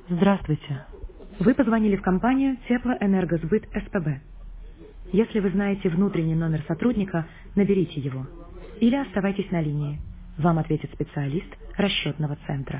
Здравствуйте. Вы позвонили в компанию Теплоэнергосбыт СПБ. Если вы знаете внутренний номер сотрудника, наберите его. Или оставайтесь на линии. Вам ответит специалист расчетного центра.